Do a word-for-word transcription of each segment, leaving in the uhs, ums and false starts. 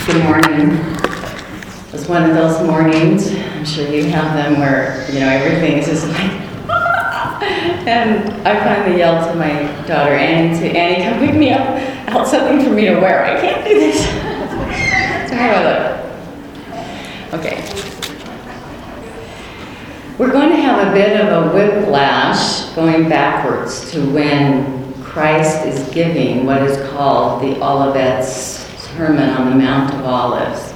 Good morning. It was one of those mornings, I'm sure you have them, where, you know, everything is just like, and I finally yelled to my daughter Annie, to Annie, come pick me up, out something for me to wear. I can't do this. So how do I look? Okay. We're going to have a bit of a whiplash going backwards to when Christ is giving what is called the Olivet Sermon on the Mount of Olives.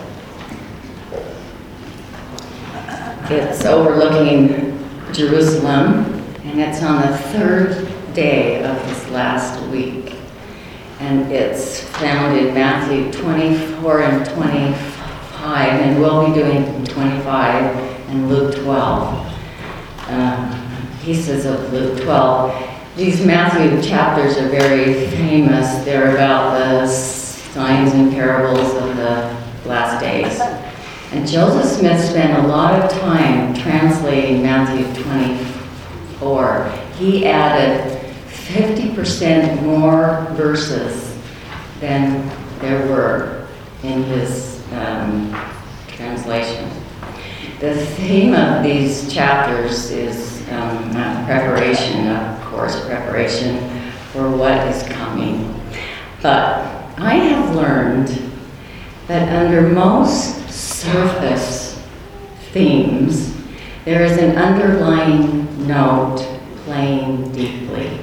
It's overlooking Jerusalem, and it's on the third day of this last week. And it's found in Matthew twenty-four and twenty-five, and we'll be doing twenty-five and Luke twelve. Uh, pieces of Luke twelve. These Matthew chapters are very famous. They're about the signs and parables of the last days. And Joseph Smith spent a lot of time translating Matthew twenty-four. He added fifty percent more verses than there were in his um, translation. The theme of these chapters is um, preparation, of course, preparation for what is coming. But I have learned that under most surface themes, there is an underlying note playing deeply.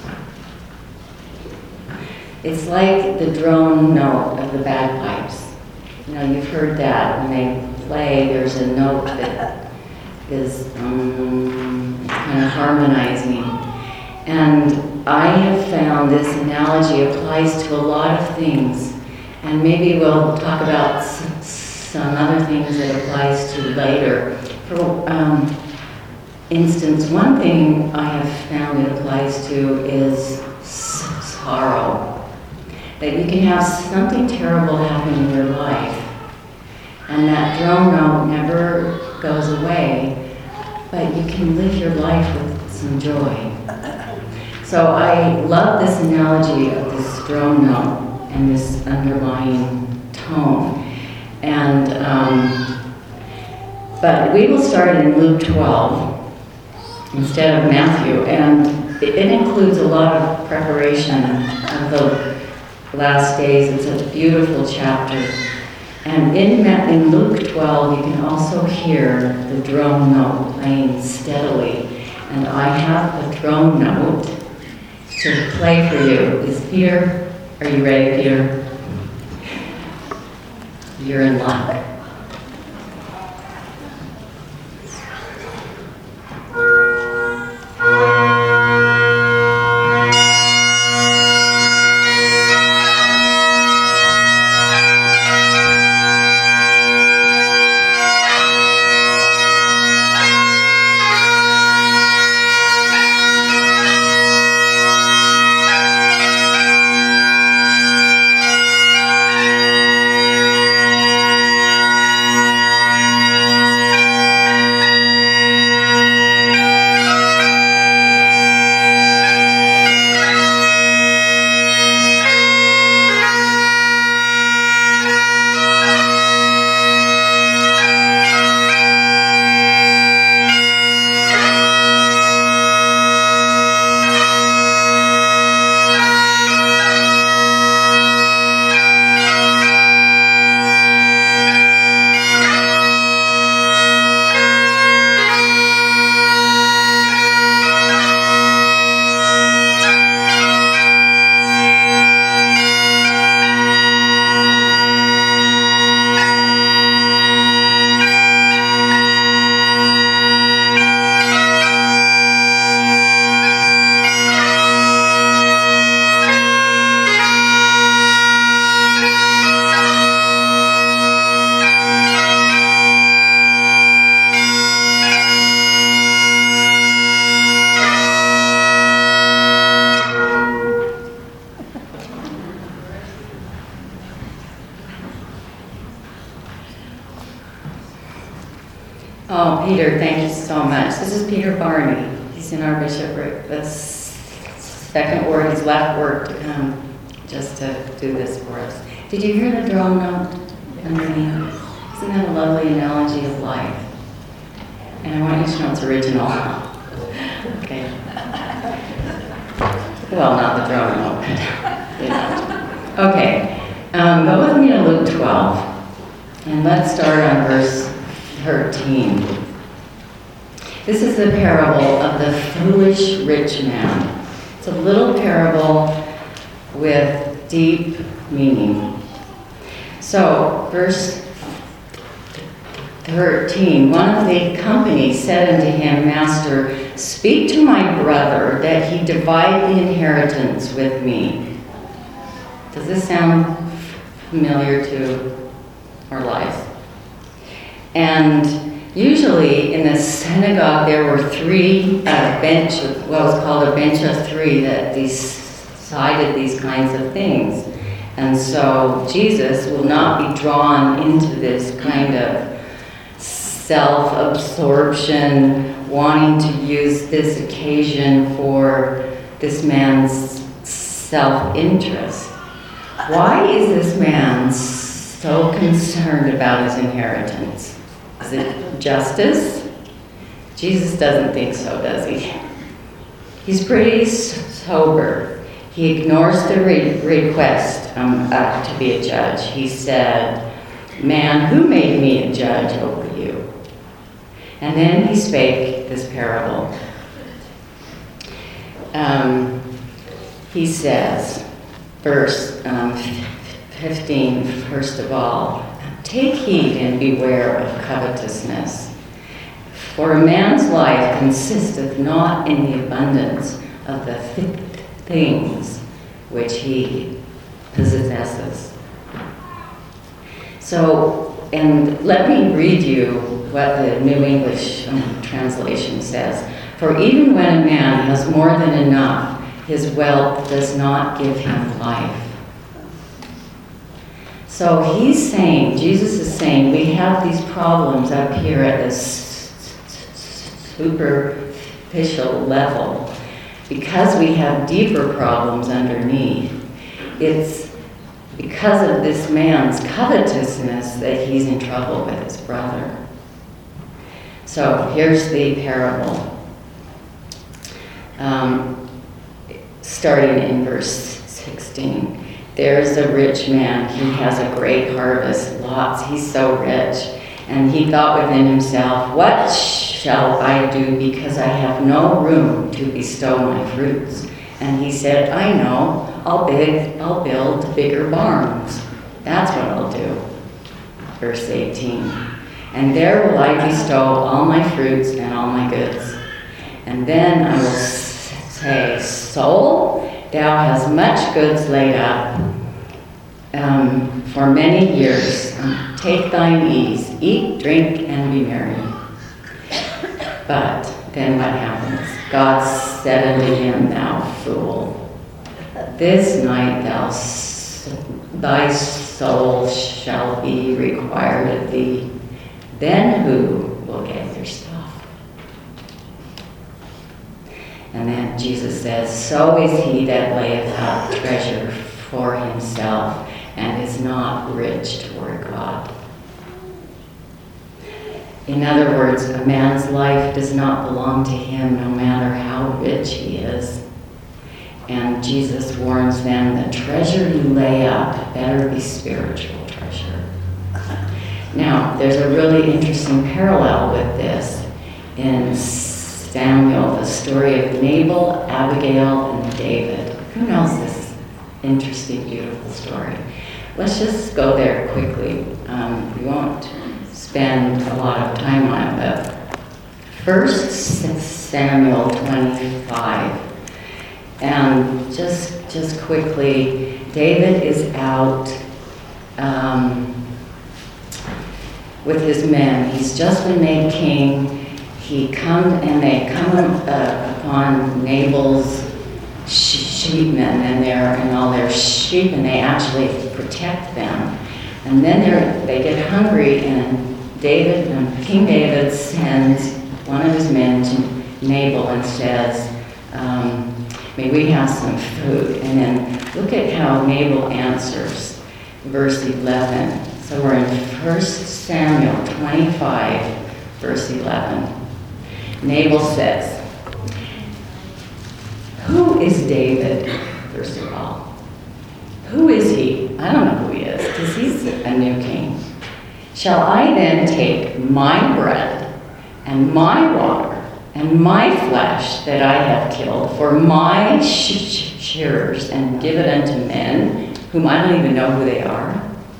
It's like the drone note of the bagpipes. You know, you've heard that when they play, there's a note that is um, kind of harmonizing. And I have found this analogy applies to a lot of things. And maybe we'll talk about s- some other things that applies to later. For um, instance, one thing I have found it applies to is s- sorrow. That you can have something terrible happen in your life, and that drone note never goes away, but you can live your life with some joy. So I love this analogy of this drone note and this underlying tone. And um, but we will start in Luke twelve instead of Matthew, and it includes a lot of preparation of the last days. It's a beautiful chapter. And in, in Luke twelve, you can also hear the drone note playing steadily. And I have a drone note to play for you. Is Peter, are you ready, Peter? You're in luck. Oh, Peter, thank you so much. This is Peter Barney. He's in our bishopric. The second word, he's left work to come just to do this for us. Did you hear the drone note? underneath. Isn't that a lovely analogy of life? And I want you to know it's original. Okay. Well, not the drone note, but you know. Okay. Um, go with me to Luke twelve. And let's start on verse thirteen. This is the parable of the foolish rich man. It's a little parable with deep meaning. So, verse thirteen, one of the company said unto him, Master, speak to my brother that he divide the inheritance with me. Does this sound familiar to our lives? And usually in the synagogue there were three uh, bench, what was called a bench of three that decided these kinds of things. And so Jesus will not be drawn into this kind of self-absorption, wanting to use this occasion for this man's self-interest. Why is this man so concerned about his inheritance? Is it justice? Jesus doesn't think so, does he? He's pretty sober. He ignores the re- request um, uh, to be a judge. He said, Man, who made me a judge over you? And then he spake this parable. Um, he says, verse um, fifteen, first of all, take heed and beware of covetousness. For a man's life consisteth not in the abundance of the th- things which he possesses. So, and let me read you what the New English um, translation says. For even when a man has more than enough, his wealth does not give him life. So he's saying, Jesus is saying, we have these problems up here at this superficial level because we have deeper problems underneath. It's because of this man's covetousness that he's in trouble with his brother. So here's the parable. Um, starting in verse sixteen. There's a rich man. He has a great harvest, lots. He's so rich. And he thought within himself, what shall I do because I have no room to bestow my fruits? And he said, I know, I'll, big, I'll build bigger barns. That's what I'll do. Verse eighteen. And there will I bestow all my fruits and all my goods. And then I will say, soul, thou hast much goods laid up um, for many years. Um, take thine ease, eat, drink, and be merry. But then what happens? God said unto him, thou fool, this night thou thy soul shall be required of thee. Then who will get your stuff? And then Jesus says, so is he that layeth up treasure for himself and is not rich toward God. In other words, a man's life does not belong to him no matter how rich he is. And Jesus warns them, the treasure you lay up better be spiritual treasure. Now, there's a really interesting parallel with this in Samuel, the story of Nabal, Abigail, and David. Who knows this interesting, beautiful story? Let's just go there quickly. Um, we won't spend a lot of time on it, but First Samuel twenty-five. And just just quickly, David is out um, with his men. He's just been made king. He come and they come uh, upon Nabal's sheepmen and their and all their sheep, and they actually protect them. And then they get hungry, and David, and King David sends one of his men to Nabal and says, um, "May we have some food?" And then look at how Nabal answers. verse eleven. So we're in First Samuel twenty-five, verse eleven. Nabal says, who is David, first of all? Who is he? I don't know who he is, because he's a new king. Shall I then take my bread and my water and my flesh that I have killed for my sh- shearers and give it unto men whom I don't even know who they are?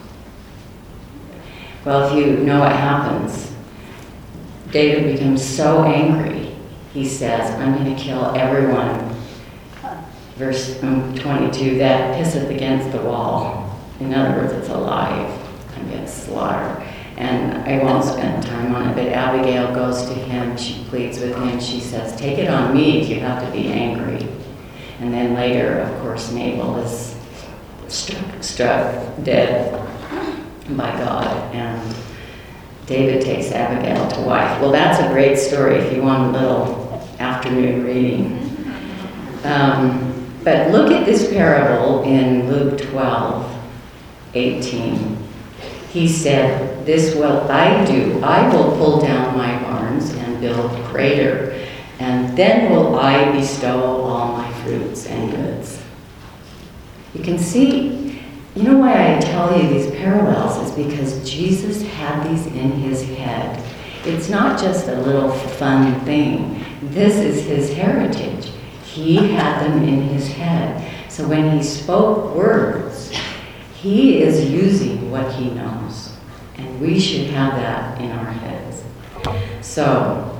Well, if you know what happens, David becomes so angry, he says, I'm going to kill everyone. Verse um, twenty-two, that pisseth against the wall. In other words, it's alive against slaughter. And I won't spend time on it, but Abigail goes to him, she pleads with him, she says, take it on me if you have to be angry. And then later, of course, Nabal is struck, struck dead by God, and David takes Abigail to wife. Well, that's a great story if you want a little afternoon reading. Um, but look at this parable in Luke twelve, eighteen. He said, this will I do. I will pull down my barns and build greater, and then will I bestow all my fruits and goods. You can see, you know why I tell you these parallels is because Jesus had these in his head. It's not just a little fun thing. This is his heritage. He had them in his head. So when he spoke words, he is using what he knows. And we should have that in our heads. So,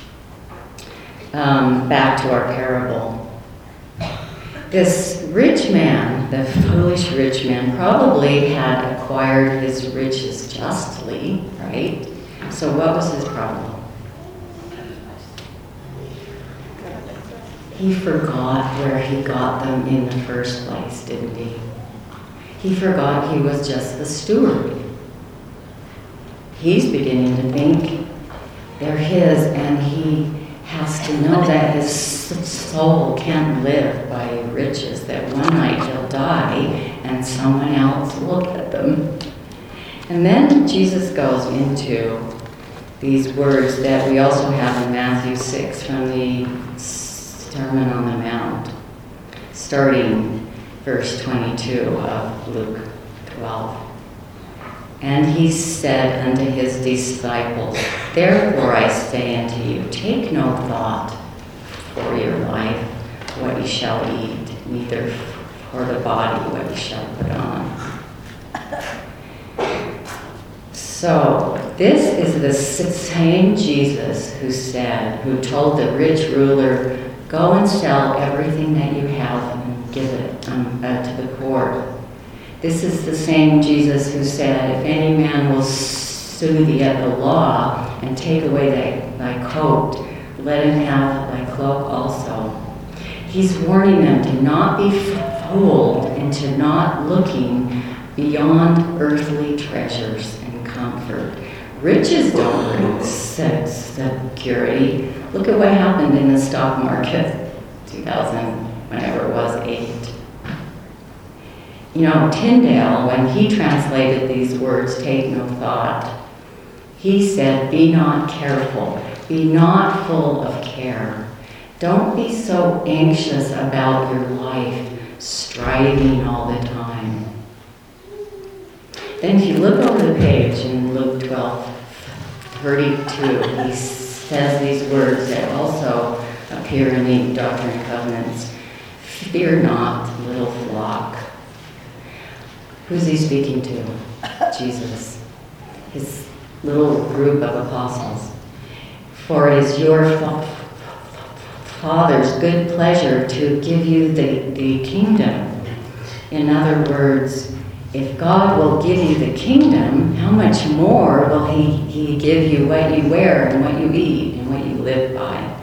um, back to our parable. This rich man, the foolish rich man, probably had acquired his riches justly, right? So what was his problem? He forgot where he got them in the first place, didn't he? He forgot he was just the steward. He's beginning to think they're his, and he has to know that his soul can't live by riches, that one night he'll die and someone else will get them. And then Jesus goes into these words that we also have in Matthew six from the Sermon on the Mount, starting verse twenty-two of Luke twelve. And he said unto his disciples, therefore I say unto you, take no thought for your life, what ye shall eat, neither for the body, what ye shall put on. So, this is the same Jesus who said, who told the rich ruler, go and sell everything that you have and give it um, uh, to the poor. This is the same Jesus who said, if any man will sue thee at the law and take away thy, thy coat, let him have thy cloak also. He's warning them to not be fooled into not looking beyond earthly treasures and comfort. Riches don't bring security. Look at what happened in the stock market, two thousand, whenever it was, eight. You know, Tyndale, when he translated these words, take no thought, he said, be not careful, be not full of care. Don't be so anxious about your life, striving all the time. Then if you look over the page in Luke twelve, thirty-two, he says these words that also appear in the Doctrine and Covenants. Fear not, little flock. Who's he speaking to? Jesus. His little group of apostles. For it is your Father's good pleasure to give you the, the kingdom. In other words, if God will give you the kingdom, how much more will he, he give you what you wear and what you eat and what you live by?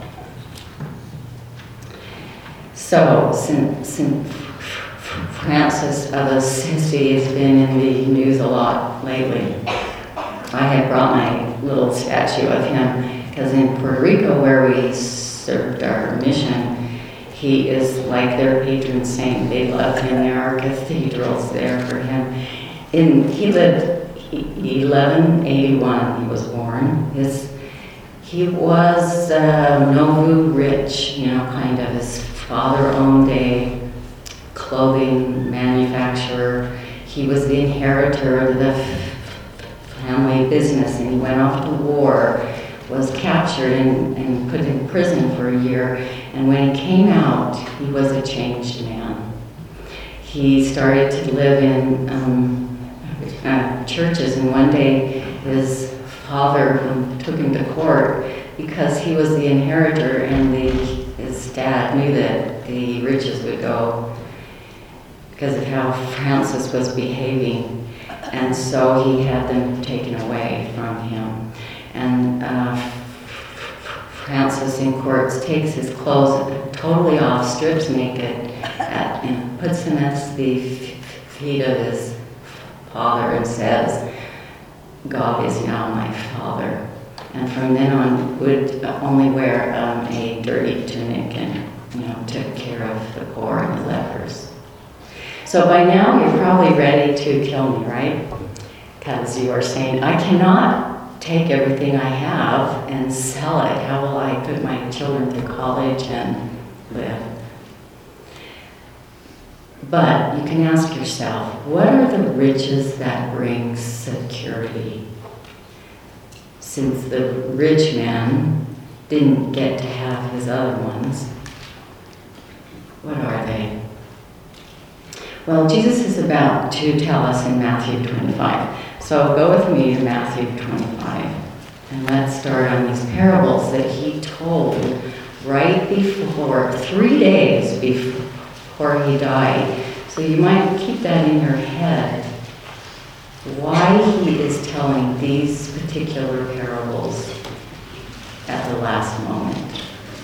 So, since, since Francis of Assisi has been in the news a lot lately, I had brought my little statue of him because in Puerto Rico, where we served our mission, he is like their patron saint. They love him. There are cathedrals there for him. in, he lived eleven eighty-one, he was born. His, he was uh, Nauvoo rich, you know, kind of. His father owned a clothing manufacturer. He was the inheritor of the family business, and he went off to war, was captured and, and put in prison for a year. And when he came out, he was a changed man. He started to live in um, uh, churches, and one day his father um, took him to court because he was the inheritor, and the, his dad knew that the riches would go because of how Francis was behaving. And so he had them taken away from him. And uh, Francis in courts takes his clothes totally off, strips naked, at, and puts them at the feet of his father and says, "God is now my father." And from then on would only wear um, a dirty tunic and, you know, took care of the poor and the lepers. So by now you're probably ready to kill me, right? Because you are saying, I cannot take everything I have and sell it. How will I put my children through college and live? But you can ask yourself, what are the riches that bring security? Since the rich man didn't get to have his other ones, what are they? Well, Jesus is about to tell us in Matthew twenty-five. So go with me to Matthew twenty-five, and let's start on these parables that he told right before, three days before he died. So you might keep that in your head, why he is telling these particular parables at the last moment.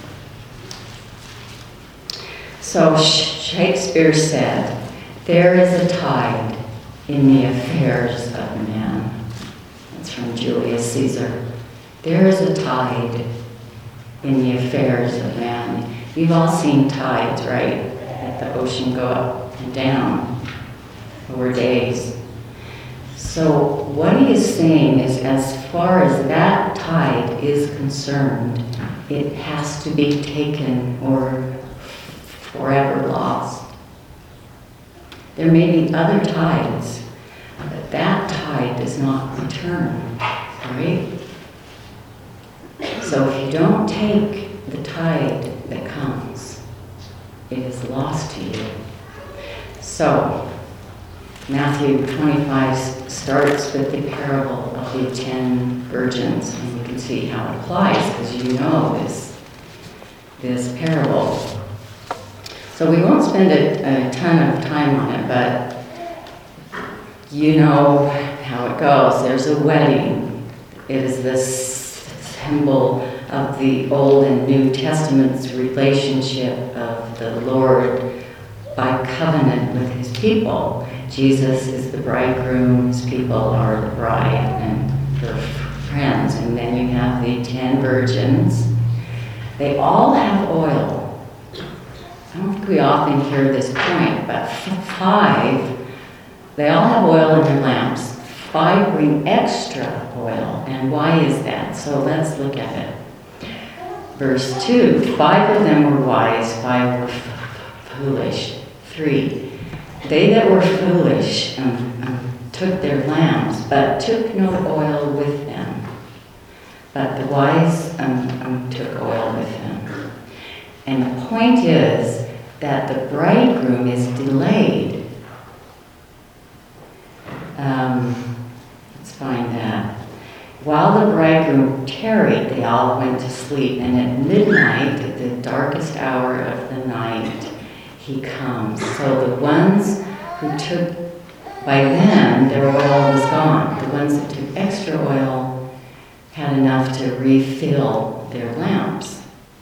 So Shakespeare said, "There is a tide in the affairs of man." That's from Julius Caesar. There is a tide in the affairs of man. You've all seen tides, right? At the ocean go up and down over days. So what he is saying is, as far as that tide is concerned, it has to be taken or forever lost. There may be other tides, but that tide does not return, right? So if you don't take the tide that comes, it is lost to you. So Matthew twenty-five starts with the parable of the ten virgins, and you can see how it applies because you know this, this parable. So we won't spend a, a ton of time on it, but you know how it goes. There's a wedding. It is this symbol of the Old and New Testament's relationship of the Lord by covenant with his people. Jesus is the bridegroom, his people are the bride and her friends. And then you have the ten virgins. They all have oil. I don't think we often hear this point, but five, they all have oil in their lamps. Five bring extra oil. And why is that? So let's look at it. Verse two, five of them were wise, five were f- foolish. Three, they that were foolish um, um, took their lamps, but took no oil with them. But the wise um, um, took oil with them. And the point is that the bridegroom is delayed. Um, let's find that. While the bridegroom tarried, they all went to sleep, and at midnight, at the darkest hour of the night, he comes. So the ones who took, by then, their oil was gone. The ones that took extra oil had enough to refill their lamps.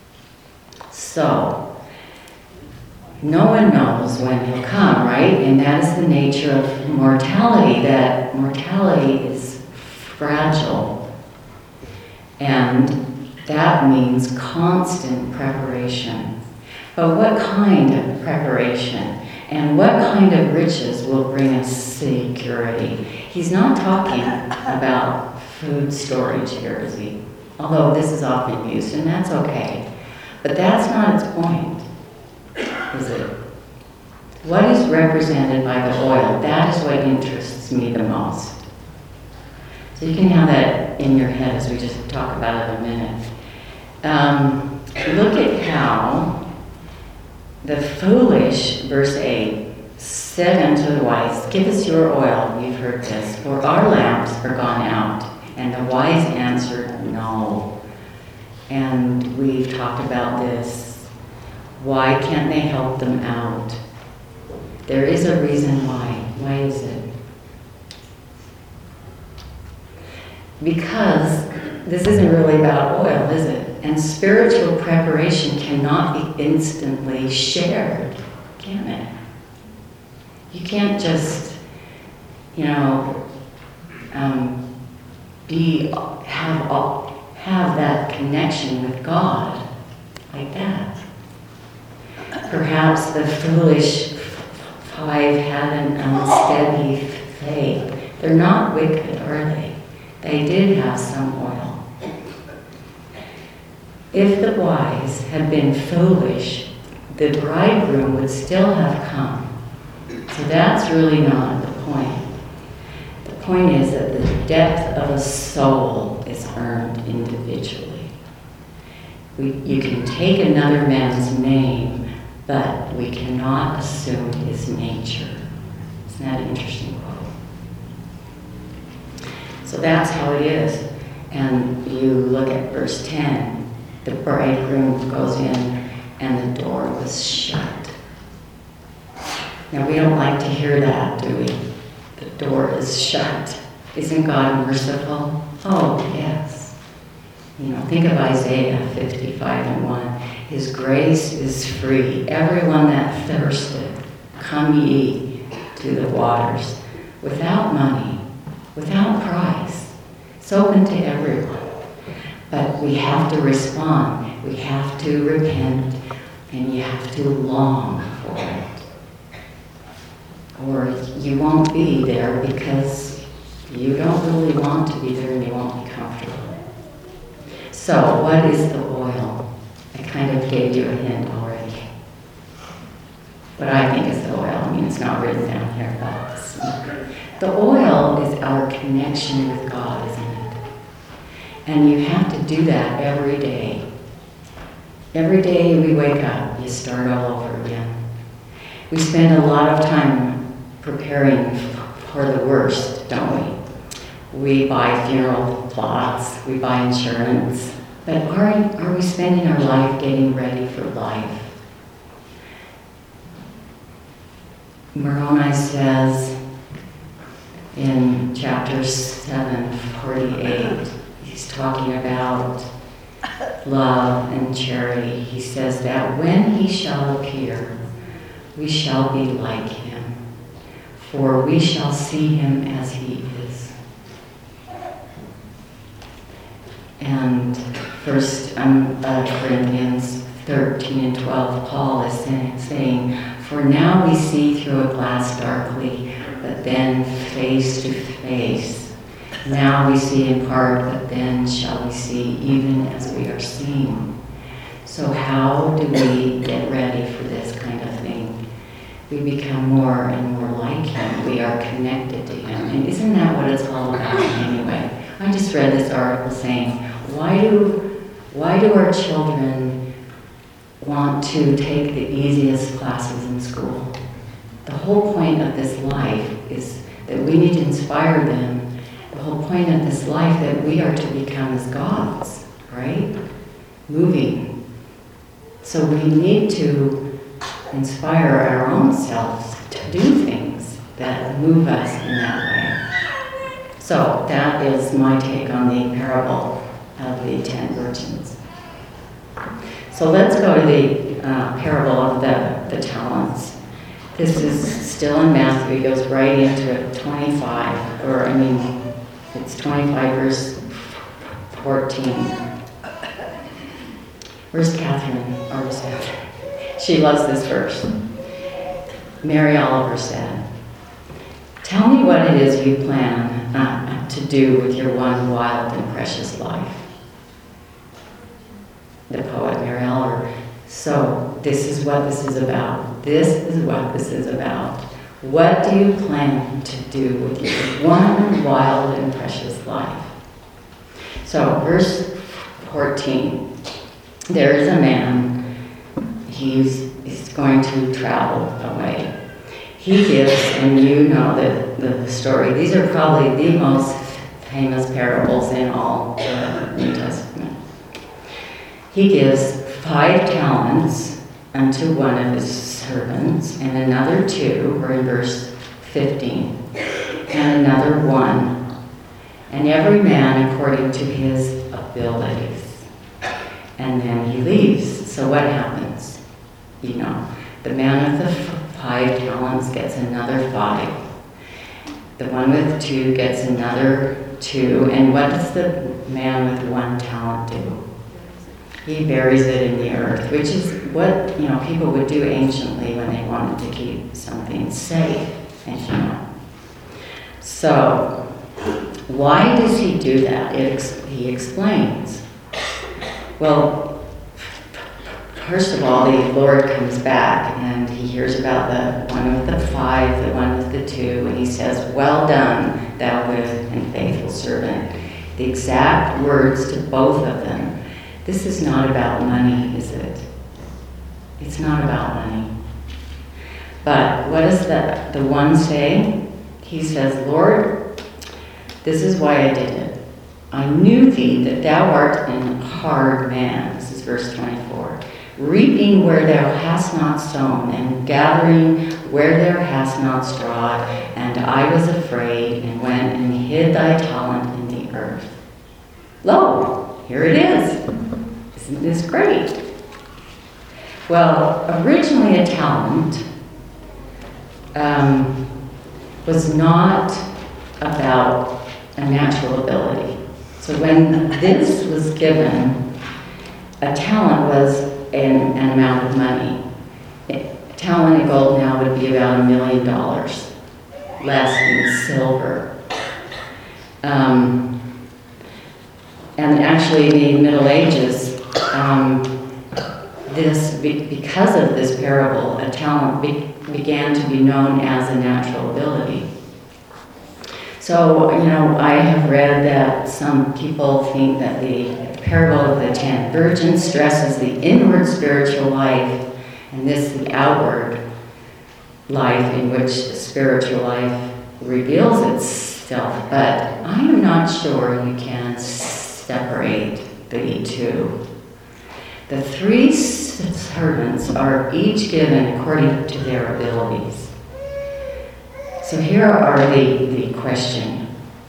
So, no one knows when he'll come, right? And that is the nature of mortality, that mortality is fragile. And that means constant preparation. But what kind of preparation and what kind of riches will bring us security? He's not talking about food storage here, is he? Although this is often used, and that's okay. But that's not its point, is it? What is represented by the oil? That is what interests me the most. So you can have that in your head as we just talk about it in a minute. Um, look at how the foolish, verse eight, said unto the wise, give us your oil, you've heard this, for our lamps are gone out. And the wise answered, no. And we've talked about this. Why can't they help them out? There is a reason why. Why is it? Because this isn't really about oil, is it? And spiritual preparation cannot be instantly shared, can it? You can't just, you know, um, be have all, have that connection with God like that. Perhaps the foolish five had an unsteady faith. They're not wicked, are they? They did have some oil. If the wise had been foolish, the bridegroom would still have come. So that's really not the point. The point is that the depth of a soul is earned individually. We, you can take another man's name, but we cannot assume his nature. Isn't that an interesting quote? So that's how it is. And you look at verse ten. The bridegroom goes in and the door was shut. Now we don't like to hear that, do we? The door is shut. Isn't God merciful? Oh, yes. You know, think of Isaiah fifty-five and one. His grace is free. Everyone that thirsteth, come ye to the waters. Without money, without price. It's open to everyone. But we have to respond. We have to repent. And you have to long for it. Or you won't be there because you don't really want to be there and you won't be comfortable. So what is the oil? I kind of gave you a hint already. What I think is the oil. I mean, it's not written down here, but the oil is our connection with God, isn't it? And you have to do that every day. Every day we wake up, you start all over again. We spend a lot of time preparing for the worst, don't we? We buy funeral plots, we buy insurance, but are, are we spending our life getting ready for life? Moroni says in chapter seven, forty-eight, he's talking about love and charity. He says that when he shall appear, we shall be like him, for we shall see him as he is. And First um, uh, Corinthians thirteen and twelve, Paul is saying, saying, for now we see through a glass darkly, but then face to face. Now we see in part, but then shall we see even as we are seen. So how do we get ready for this kind of thing? We become more and more like him. We are connected to him. And isn't that what it's all about anyway? I just read this article saying, why do, why do our children want to take the easiest classes in school? The whole point of this life is that we need to inspire them. The whole point of this life that we are to become as gods, right? Moving. So we need to inspire our own selves to do things that move us in that way. So that is my take on the parable of the ten virgins. So let's go to the uh, parable of the, the talents. This is still in Matthew. He goes right into it, twenty-five, or I mean, it's twenty-five verse fourteen. Where's Catherine? Or was that? She loves this verse. Mary Oliver said, "Tell me what it is you plan uh, to do with your one wild and precious life." The poet Mary Oliver. So this is what this is about. This is what this is about. What do you plan to do with your one wild and precious life? So verse fourteen. There is a man. He's, he's going to travel away. He gives, and you know the, the story, these are probably the most famous parables in all the New Testament. He gives five talents unto one of his servants, and another two, we're in verse fifteen, and another one, and every man according to his abilities. And then he leaves. So what happens? You know, the man with the five talents gets another five. The one with two gets another two. And what does the man with one talent do? He buries it in the earth, which is what, you know, people would do anciently when they wanted to keep something safe, as you know. So, why does he do that? It ex- he explains. Well, first of all, the Lord comes back and he hears about the one with the five, the one with the two, and he says, "Well done, thou good and faithful servant." The exact words to both of them. This is not about money, is it? It's not about money. But what does the, the one say? He says, "Lord, this is why I did it. I knew thee that thou art an hard man." This is verse twenty-four. "Reaping where thou hast not sown, and gathering where thou hast not strawed. And I was afraid, and went and hid thy talent in the earth. Lo, here it is. Isn't this great?" Well, originally a talent um, was not about a natural ability. So when this was given, a talent was an, an amount of money. A talent in gold now would be about a million dollars, less in silver. Um, and actually, in the Middle Ages, um, this be, because of this parable, a talent be, began to be known as a natural ability. So, you know, I have read that some people think that the parable of the ten virgins stresses the inward spiritual life, and this the outward life in which the spiritual life reveals itself. But I am not sure you can separate the two. The three servants are each given according to their abilities. So here are the, the question.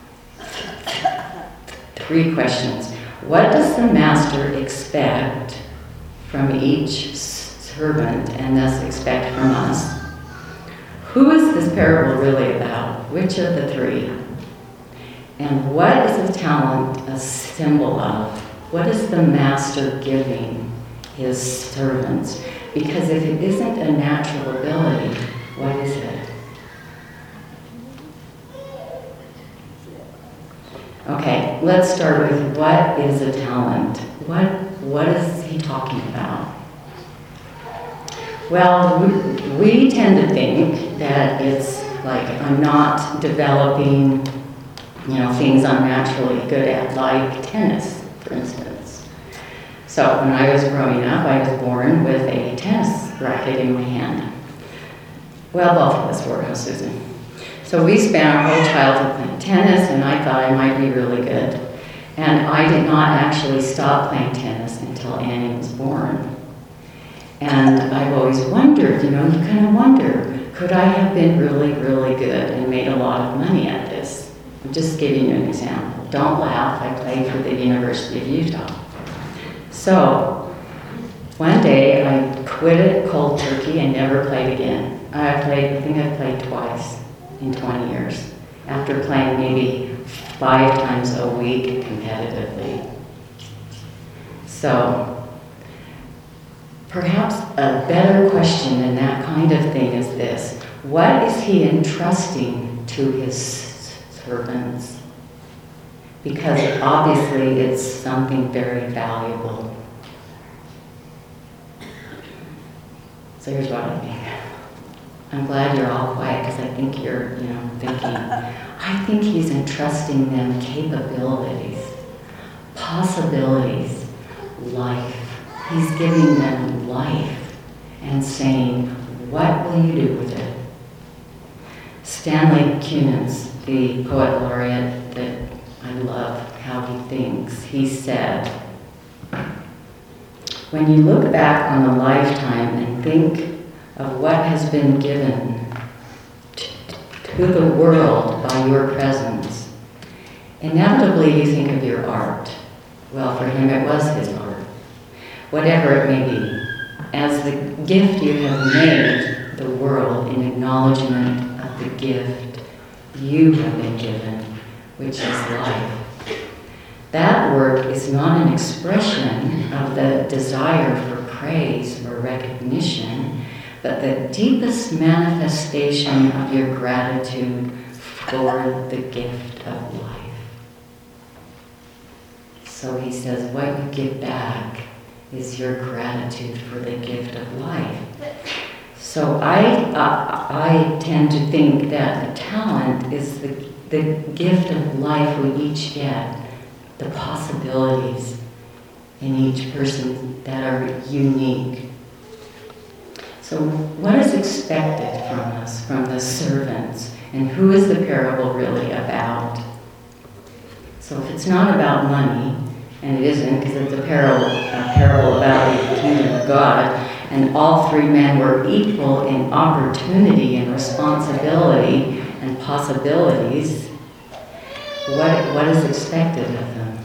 Three questions. What does the master expect from each servant, and thus expect from us? Who is this parable really about? Which of the three? And what is the talent a symbol of? What is the master giving his servants? Because if it isn't a natural ability, what is it? Okay, let's start with what is a talent? What what is he talking about? Well, we, we tend to think that it's like I'm not developing, you know, things I'm naturally good at, like tennis, for instance. So when I was growing up, I was born with a tennis racket in my hand. Well, both of us were, huh, Susan? So we spent our whole childhood playing tennis, and I thought I might be really good. And I did not actually stop playing tennis until Annie was born. And I've always wondered, you know, you kind of wonder, could I have been really, really good and made a lot of money at this? I'm just giving you an example. Don't laugh, I played for the University of Utah. So, one day I quit it cold turkey and never played again. I played, I think I played twice in twenty years, after playing maybe five times a week competitively. So, perhaps a better question than that kind of thing is this: what is he entrusting to his servants? Because obviously it's something very valuable. So here's what I think. I'm glad you're all quiet because I think you're, you know, thinking. I think he's entrusting them capabilities, possibilities, life. He's giving them life and saying, what will you do with it? Stanley Kunitz, the poet laureate that I love how he thinks, he said, when you look back on a lifetime and think of what has been given t- to the world by your presence, inevitably you think of your art. Well, for him it was his art, whatever it may be, as the gift you have made the world in acknowledgement of the gift you have been given, which is life. That work is not an expression of the desire for praise or recognition, but the deepest manifestation of your gratitude for the gift of life. So he says, what you give back is your gratitude for the gift of life. So I, I, I tend to think that the talent is the, the gift of life we each get, the possibilities in each person that are unique. So what is expected from us, from the servants, and who is the parable really about? So if it's not about money, and it isn't because it's a parable, a parable about the kingdom of God, and all three men were equal in opportunity and responsibility and possibilities, what, what is expected of them?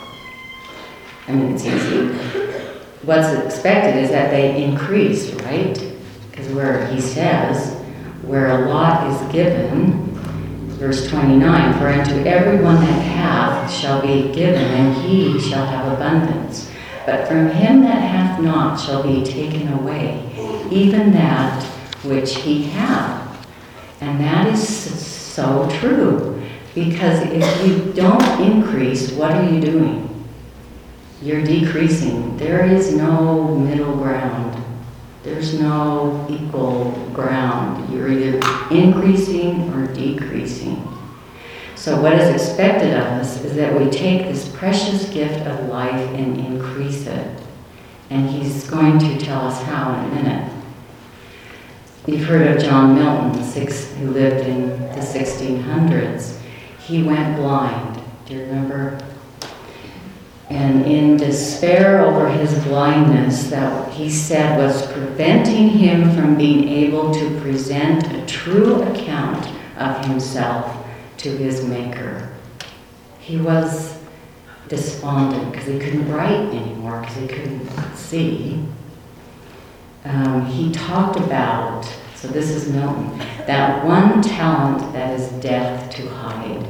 I mean, it's easy. What's expected is that they increase, right? Because where he says, where a lot is given, verse twenty-nine, for unto everyone that hath shall be given, and he shall have abundance. But from him that hath not shall be taken away, even that which he hath. And that is so true, because if you don't increase, what are you doing? You're decreasing. There is no middle ground. There's no equal ground. You're either increasing or decreasing. So what is expected of us is that we take this precious gift of life and increase it. And he's going to tell us how in a minute. You've heard of John Milton, six, who lived in the sixteen hundreds. He went blind. Do you remember? And in despair over his blindness, that he said was preventing him from being able to present a true account of himself to his Maker. He was despondent because he couldn't write anymore, because he couldn't see. Um, he talked about, so this is Milton, that one talent that is death to hide.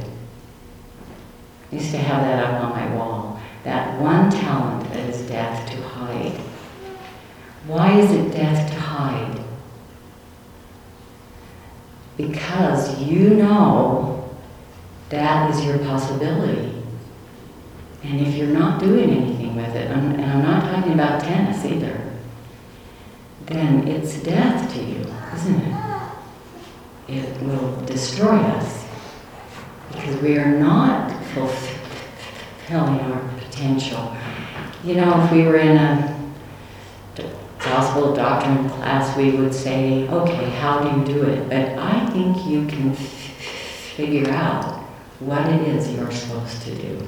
I used to have that up on my wall. That one talent that is death to hide. Why is it death to hide? Because you know that is your possibility. And if you're not doing anything with it, and I'm not talking about tennis either, then it's death to you, isn't it? It will destroy us because we are not fulfilling our potential. You know, if we were in a gospel doctrine class, we would say, okay, how do you do it? But I think you can f- figure out what it is you're supposed to do.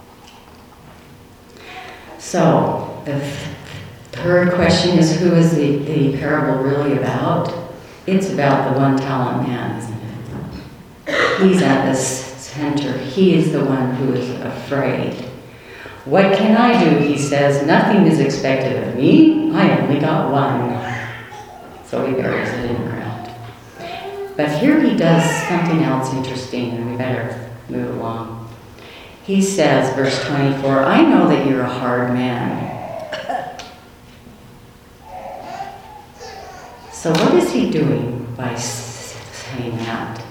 So, the third question is, who is the, the parable really about? It's about the one talent man, isn't it? He's at the center. He is the one who is afraid. What can I do? He says, nothing is expected of me. I only got one. So he buries it in the ground. But here he does something else interesting, and we better move along. He says, verse twenty-four, I know that you're a hard man. So what is he doing by saying that?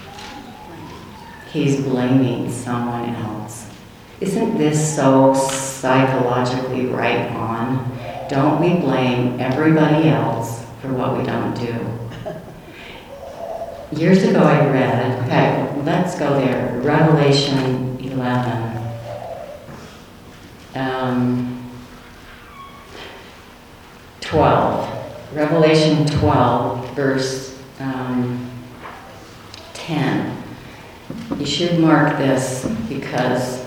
He's blaming someone else. Isn't this so psychologically right on? Don't we blame everybody else for what we don't do? Years ago I read, okay, let's go there, Revelation eleven. Um, twelve. Revelation twelve, verse um, ten. You should mark this because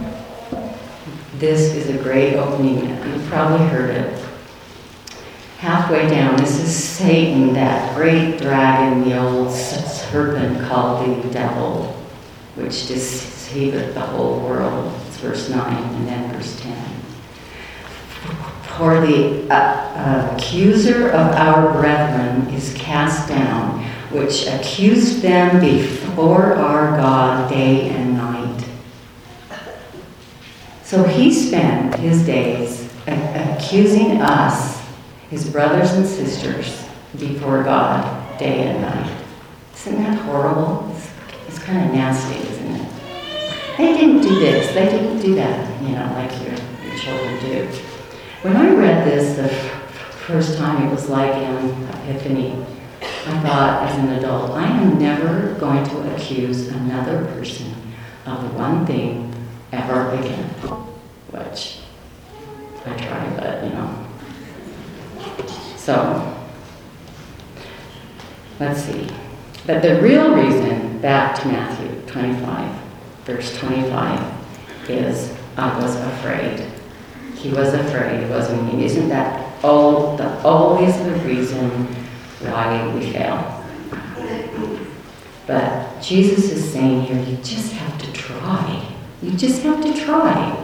this is a great opening. You've probably heard it. Halfway down, this is Satan, that great dragon, the old serpent called the devil, which deceiveth the whole world. It's verse nine and then verse ten. For the uh, uh, accuser of our brethren is cast down, which accused them before our God day and night. So he spent his days accusing us, his brothers and sisters, before God day and night. Isn't that horrible? It's, it's kind of nasty, isn't it? They didn't do this, they didn't do that, you know, like your, your children do. When I read this the f- first time, it was like an epiphany. I thought, as an adult, I am never going to accuse another person of one thing ever again. Which, I try, but, you know. So, let's see. But the real reason, back to Matthew twenty-five, verse twenty-five, is I was afraid. He was afraid, wasn't he? Isn't that all, the, always the reason why we fail? But Jesus is saying here, you just have to try. You just have to try.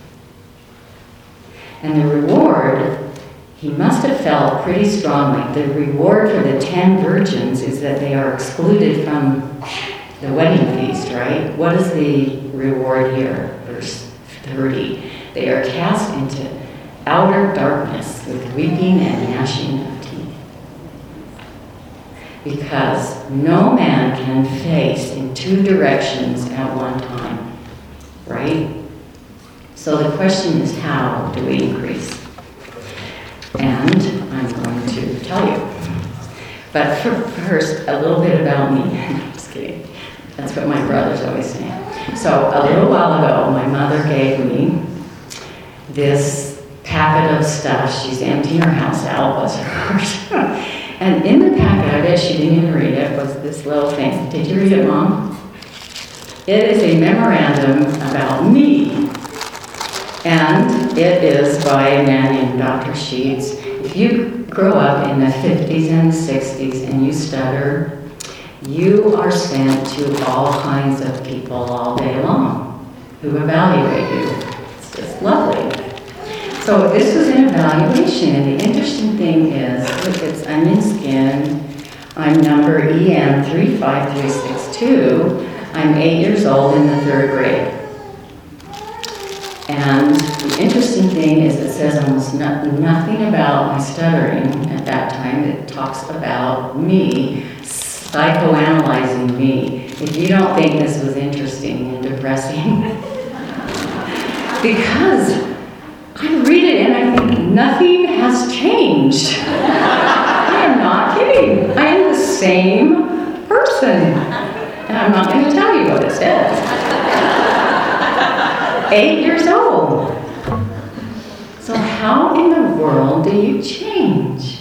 And the reward, he must have felt pretty strongly. The reward for the ten virgins is that they are excluded from the wedding feast, right? What is the reward here? Verse thirty. They are cast into outer darkness with weeping and gnashing of teeth. Because no man can face in two directions at one time, right? So the question is, how do we increase? And I'm going to tell you. But for, first, a little bit about me. Just kidding. That's what my brothers always say. So a little while ago, my mother gave me this packet of stuff. She's emptying her house out, was hers. And in the packet of it, she didn't even read it, was this little thing. Did you read it, Mom? It is a memorandum about me. And it is by a man named Doctor Sheets. If you grow up in the fifties and sixties and you stutter, you are sent to all kinds of people all day long who evaluate you. It's just lovely. So this was an evaluation, and the interesting thing is, look, it's onion skin. I'm number E N three five three six two. I'm eight years old in the third grade. And the interesting thing is it says almost no, nothing about my stuttering at that time. It talks about me, psychoanalyzing me. If you don't think this was interesting and depressing, because I read it and I think nothing has changed. I am not kidding. I am the same person. And I'm not going to tell you what it says. Eight years old. So how in the world do you change?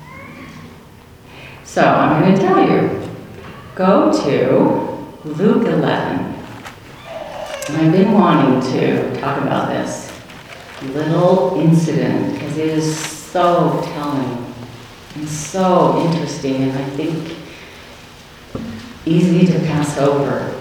So I'm going to tell you. Go to Luke eleven. And I've been wanting to talk about this little incident because it is so telling and so interesting, and I think easy to pass over.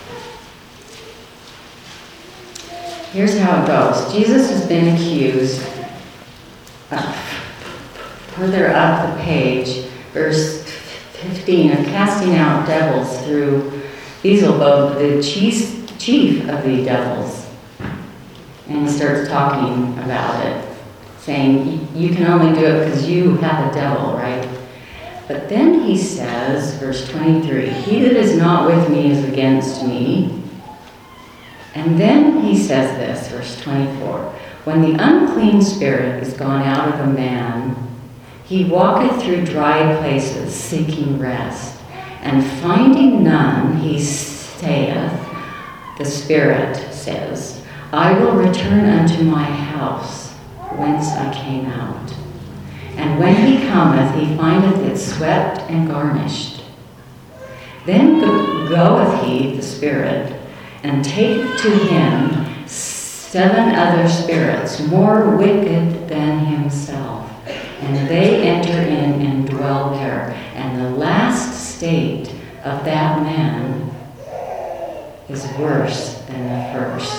Here's how it goes. Jesus has been accused, uh, further up the page, verse fifteen, of casting out devils through Beelzebub, the chief, chief of the devils. And he starts talking about it, saying, you can only do it because you have a devil, right? But then he says, verse twenty-three, he that is not with me is against me. And then he says this, verse twenty-four, when the unclean spirit is gone out of a man, he walketh through dry places, seeking rest. And finding none, he saith, the Spirit says, I will return unto my house, whence I came out. And when he cometh, he findeth it swept and garnished. Then go- goeth he, the Spirit, and taketh to him seven other spirits, more wicked than himself. And they enter in and dwell there. And the last state of that man is worse than the first.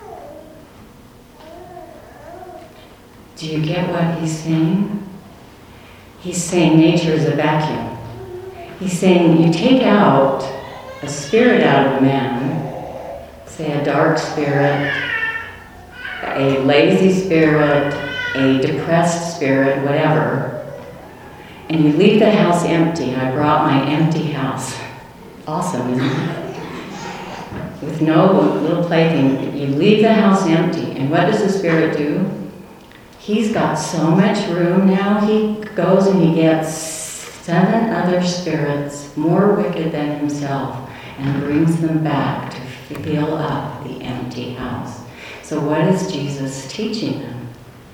Do you get what he's saying? He's saying nature is a vacuum. He's saying you take out a spirit out of a man, say a dark spirit, a lazy spirit, a depressed spirit, whatever, and you leave the house empty. I brought my empty house. Awesome, isn't it? With no little plaything. You leave the house empty, and what does the spirit do? He's got so much room now, he goes and he gets seven other spirits more wicked than himself and brings them back to fill up the empty house. So what is Jesus teaching them?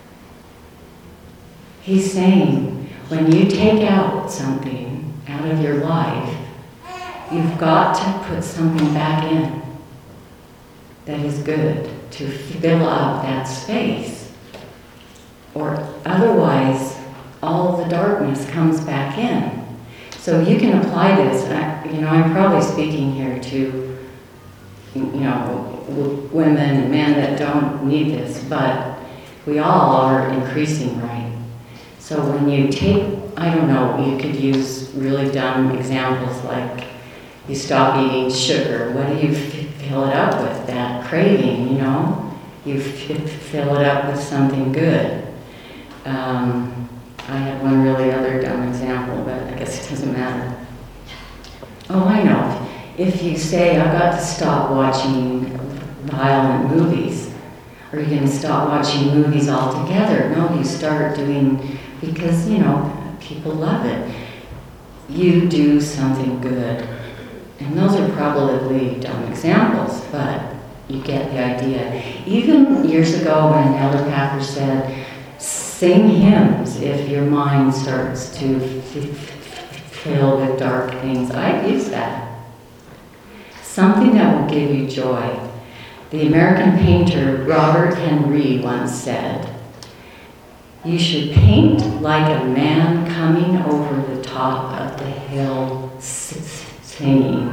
He's saying, when you take out something out of your life, you've got to put something back in that is good to fill up that space. Or otherwise, all the darkness comes back in. So you can apply this. I, you know, I'm probably speaking here to, you know, w- women and men that don't need this, but we all are increasing, right? So when you take, I don't know, you could use really dumb examples like you stop eating sugar. What do you f- fill it up with? That craving, you know? You f- fill it up with something good. Um, I had one really other dumb example, but I guess it doesn't matter. Oh, I know. If you say, I've got to stop watching violent movies, are you going to stop watching movies altogether? No, you start doing, because, you know, people love it. You do something good. And those are probably dumb examples, but you get the idea. Even years ago when Elder Packer said, sing hymns if your mind starts to f- fill with dark things. I use that. Something that will give you joy. The American painter Robert Henry once said, you should paint like a man coming over the top of the hill singing.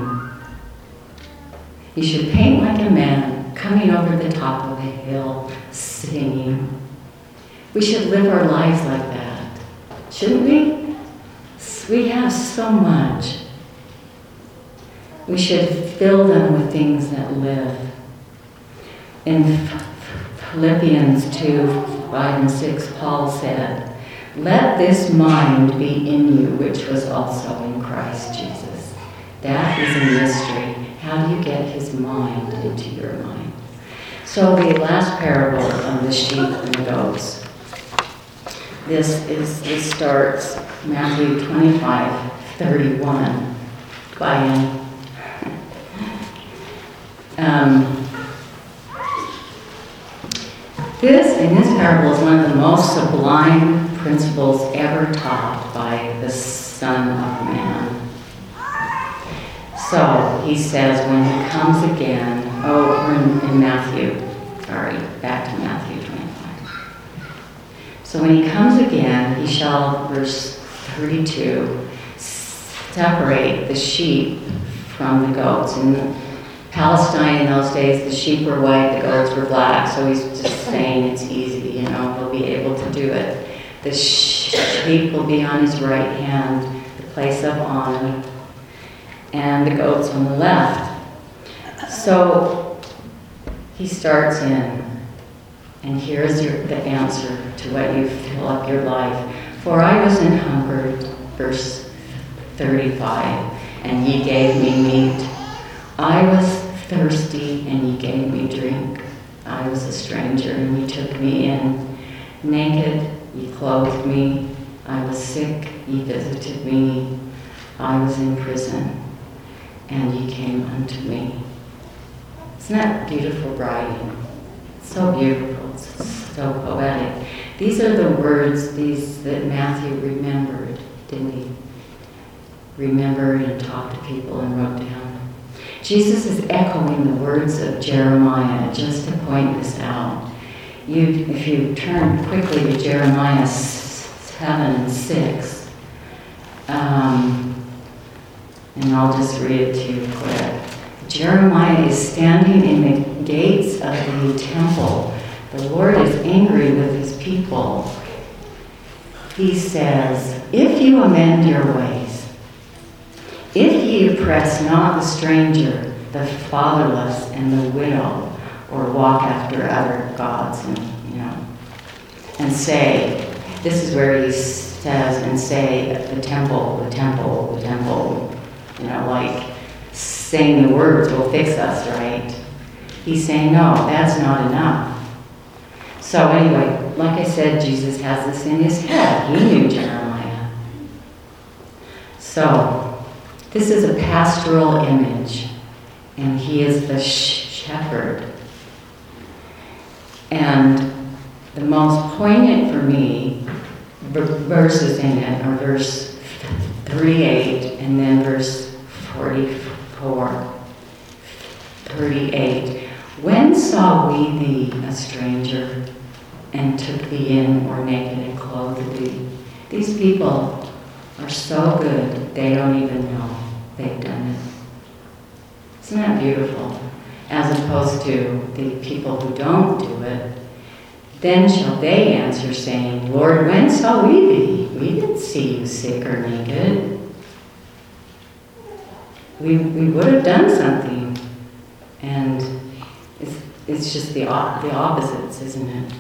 You should paint like a man coming over the top of a hill singing. We should live our lives like that, shouldn't we? We have so much. We should fill them with things that live. In Philippians two, five and six, Paul said, let this mind be in you, which was also in Christ Jesus. That is a mystery. How do you get his mind into your mind? So the last parable of the sheep and the goats. This is this starts Matthew twenty-five, thirty-one. By um, this in this parable is one of the most sublime principles ever taught by the Son of Man. So he says when he comes again, oh, we're in, in Matthew, sorry, back to Matthew twenty-five. So when he comes again, he shall, verse thirty-two, separate the sheep from the goats. In Palestine in those days, the sheep were white, the goats were black, so he's just saying it's easy, you know, he'll be able to do it. The sheep will be on his right hand, the place of honor, and the goats on the left. So he starts in, and here's your, the answer to what you fill up your life. For I was an hungered, verse thirty-five, and ye gave me meat. I was thirsty, and ye gave me drink. I was a stranger, and ye took me in. Naked, ye clothed me. I was sick, ye visited me. I was in prison, and ye came unto me. Isn't that beautiful writing? So beautiful, so poetic. These are the words these that Matthew remembered, didn't he? Remembered and talked to people and wrote down. Jesus is echoing the words of Jeremiah, just to point this out. You, if you turn quickly to Jeremiah seven and six, um, and I'll just read it to you quick. Jeremiah is standing in the gates of the temple. The Lord is angry with his people. He says, if you amend your ways, if ye oppress not the stranger, the fatherless, and the widow, or walk after other gods, and you know, and say, this is where he says, and say, the temple, the temple, the temple, you know, like saying the words will fix us, right? He's saying, no, that's not enough. So anyway, like I said, Jesus has this in his head. He knew Jeremiah. So this is a pastoral image, and he is the shepherd. And the most poignant for me verses in it are verse thirty-eight and then verse forty-four. thirty-eight. When saw we thee a stranger, and took thee in, or naked and clothed thee? These people are so good, they don't even know they've done it. Isn't that beautiful? As opposed to the people who don't do it. Then shall they answer, saying, Lord, when saw we thee? We didn't see you sick or naked. We, we would have done something. And it's, it's just the, the opposites, isn't it?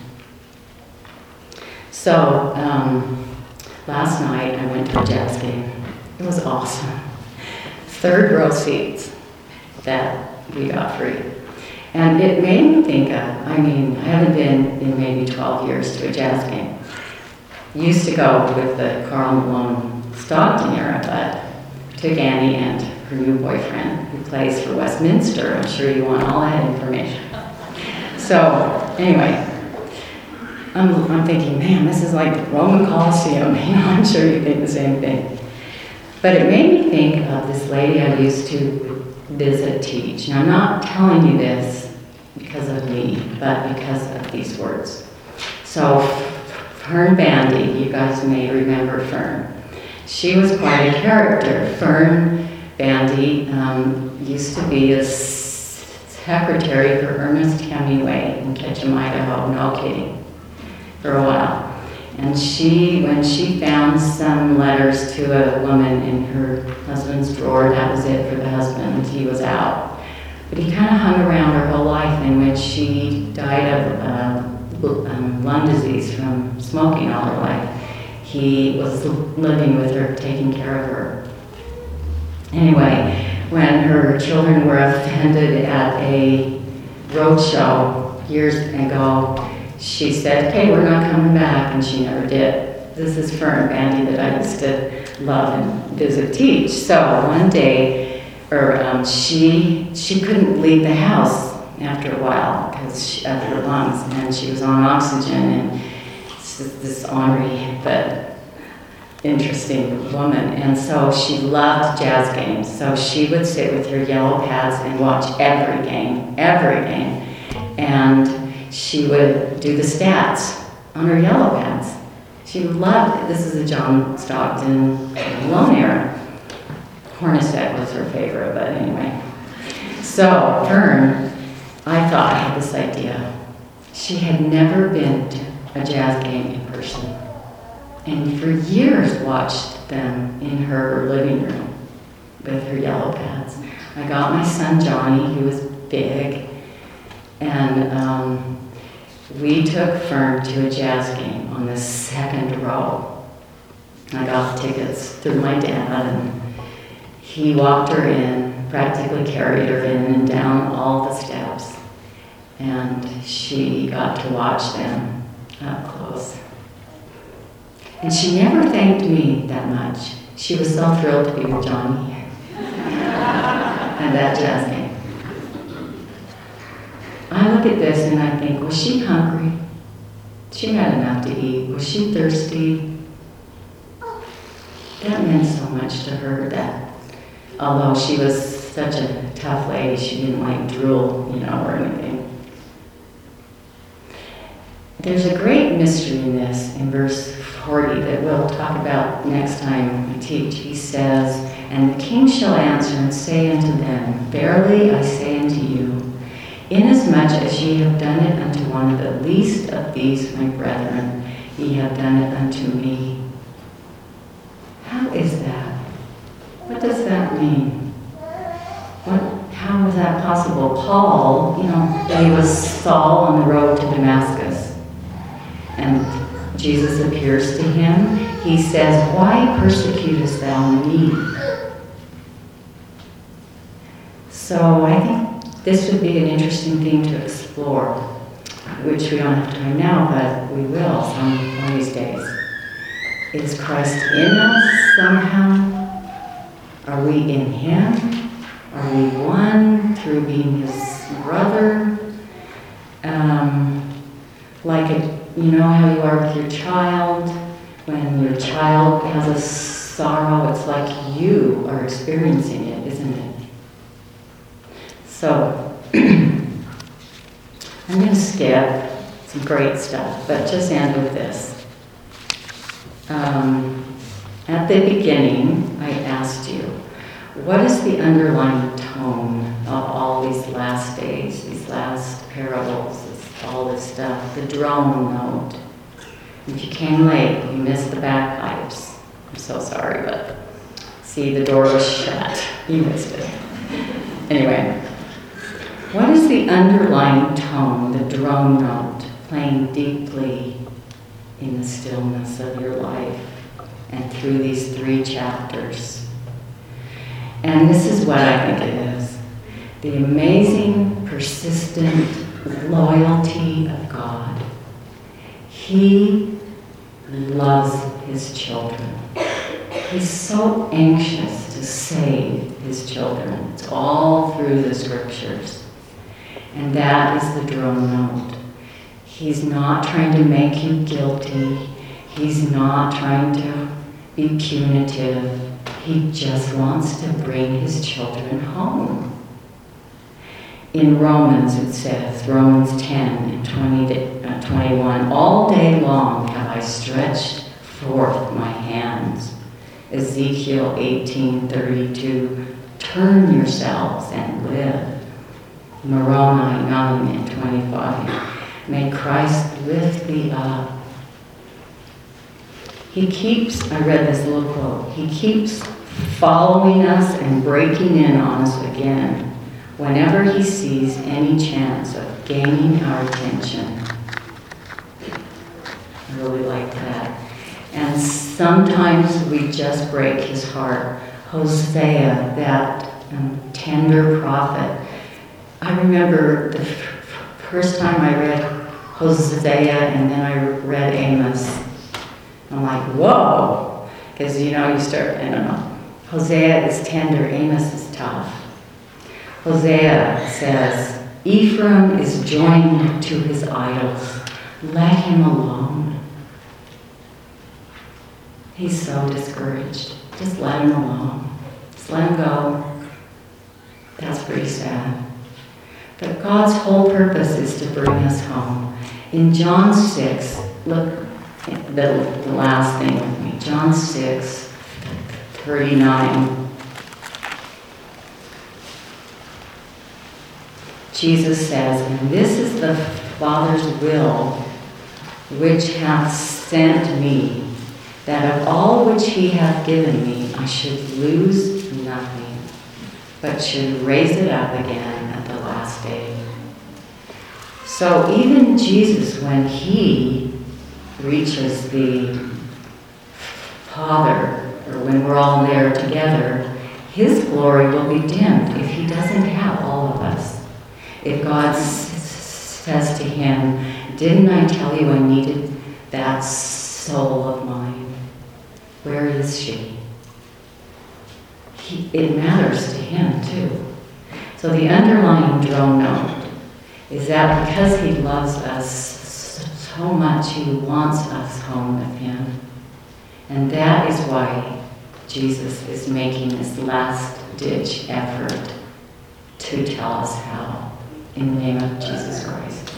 So, um, last night I went to a jazz game. It was awesome. Third row seats that we got free. And it made me think of, I mean, I haven't been in maybe twelve years to a jazz game. Used to go with the Carl Malone Stockton era, but took Annie and her new boyfriend, who plays for Westminster. I'm sure you want all that information. So, anyway, I'm, I'm thinking, man, this is like the Roman Colosseum. You know, I'm sure you think the same thing. But it made me think of this lady I used to visit teach. And I'm not telling you this because of me, but because of these words. So, Fern Bandy, you guys may remember Fern. She was quite a character. Fern Bandy um, used to be a secretary for Ernest Hemingway in Ketchum, Idaho. No kidding. For a while. And she, when she found some letters to a woman in her husband's drawer, that was it for the husband. He was out. But he kind of hung around her whole life, in which she died of uh, um, lung disease from smoking all her life. He was living with her, taking care of her. Anyway, when her children were offended at a road show years ago, she said, okay, we're not coming back, and she never did. This is Fern Bandy that I used to love and visit teach. So one day, or um, she she couldn't leave the house after a while because of her lungs, and she was on oxygen, and it's just this ornery but interesting woman. And so she loved jazz games. So she would sit with her yellow pads and watch every game, every game, and she would do the stats on her yellow pads. She loved it. This is a John Stockton Malone era. Hornacek was her favorite, but anyway. So Fern, I thought, I had this idea. She had never been to a jazz game in person, and for years watched them in her living room with her yellow pads. I got my son Johnny, who was big, and um, we took Fern to a jazz game on the second row. I got the tickets through my dad, and he walked her in, practically carried her in and down all the steps. And she got to watch them up close. And she never thanked me that much. She was so thrilled to be with Johnny. And that jazzed me. I look at this and I think, was she hungry? She had enough to eat. Was she thirsty? That meant so much to her that although she was such a tough lady, she didn't like drool, you know, or anything. There's a great mystery in this, in verse forty, that we'll talk about next time I teach. He says, "And the king shall answer and say unto them, Verily I say unto you, inasmuch as ye have done it unto one of the least of these my brethren, ye have done it unto me." How is that? What does that mean? What, how is that possible? Paul, you know, he was Saul on the road to Damascus. And Jesus appears to him. He says, "Why persecutest thou me?" So I think this would be an interesting thing to explore, which we don't have time now, but we will some one of these days. Is Christ in us somehow? Are we in him? Are we one through being his brother? Um, like it. You know how you are with your child? When your child has a sorrow, it's like you are experiencing it, isn't it? So, I'm going to skip some great stuff, but just end with this. Um, at the beginning, I asked you, what is the underlying tone of all these last days, these last parables? All this stuff, the drone note. If you came late, you missed the bagpipes. I'm so sorry, but see, the door was shut. You missed it. Anyway, what is the underlying tone, the drone note, playing deeply in the stillness of your life and through these three chapters? And this is what I think it is. The amazing, persistent loyalty of God. He loves his children. He's so anxious to save his children. It's all through the scriptures. And that is the drone note. He's not trying to make you guilty. He's not trying to be punitive. He just wants to bring his children home. In Romans, it says, Romans ten and twenty to twenty-one, "All day long have I stretched forth my hands." Ezekiel eighteen thirty-two, "Turn yourselves and live." Moroni nine and twenty-five, "May Christ lift thee up." He keeps, I read this little quote, he keeps following us and breaking in on us again whenever he sees any chance of gaining our attention. I really like that. And sometimes we just break his heart. Hosea, that um, tender prophet. I remember the f- first time I read Hosea and then I read Amos. I'm like, whoa, because you know, you start, I don't know. Hosea is tender, Amos is tough. Hosea says, "Ephraim is joined to his idols. Let him alone." He's so discouraged. Just let him alone. Just let him go. That's pretty sad. But God's whole purpose is to bring us home. In John six, look, the, the last thing with me. John six, thirty-nine. Jesus says, "And this is the Father's will, which hath sent me, that of all which he hath given me, I should lose nothing, but should raise it up again at the last day." So even Jesus, when he reaches the Father, or when we're all there together, His glory will be dimmed if he doesn't have all of us. If God s- says to him, didn't I tell you I needed that soul of mine? Where is she? He, it matters to him too. So the underlying drone note is that because he loves us so much, he wants us home with him. And that is why Jesus is making this last-ditch effort to tell us how, in the name of Jesus Christ.